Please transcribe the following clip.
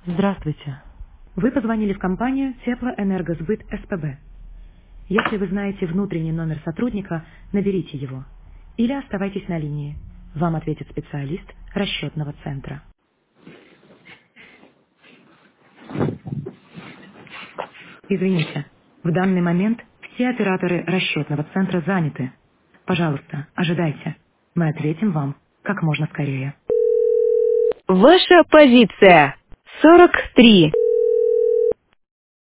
Здравствуйте. Вы позвонили в компанию Теплоэнергосбыт СПБ. Если вы знаете внутренний номер сотрудника, наберите его. Или оставайтесь на линии. Вам ответит специалист расчетного центра. Извините, в данный момент все операторы расчетного центра заняты. Пожалуйста, ожидайте. Мы ответим вам как можно скорее. Ваша позиция 43.